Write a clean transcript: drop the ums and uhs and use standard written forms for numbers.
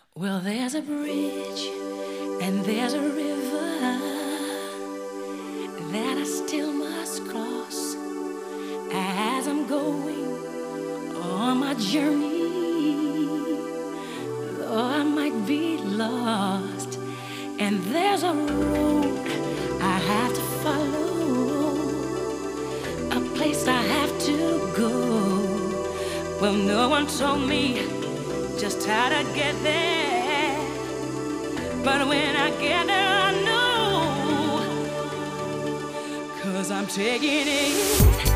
Well, there's a bridge and there's a river that I still must cross as I'm going on my journey. Though I might be lost, and there's a road I have to follow, a place I have to go. Well, no one told me just how to get there, but when I get there I know, 'cause I'm taking it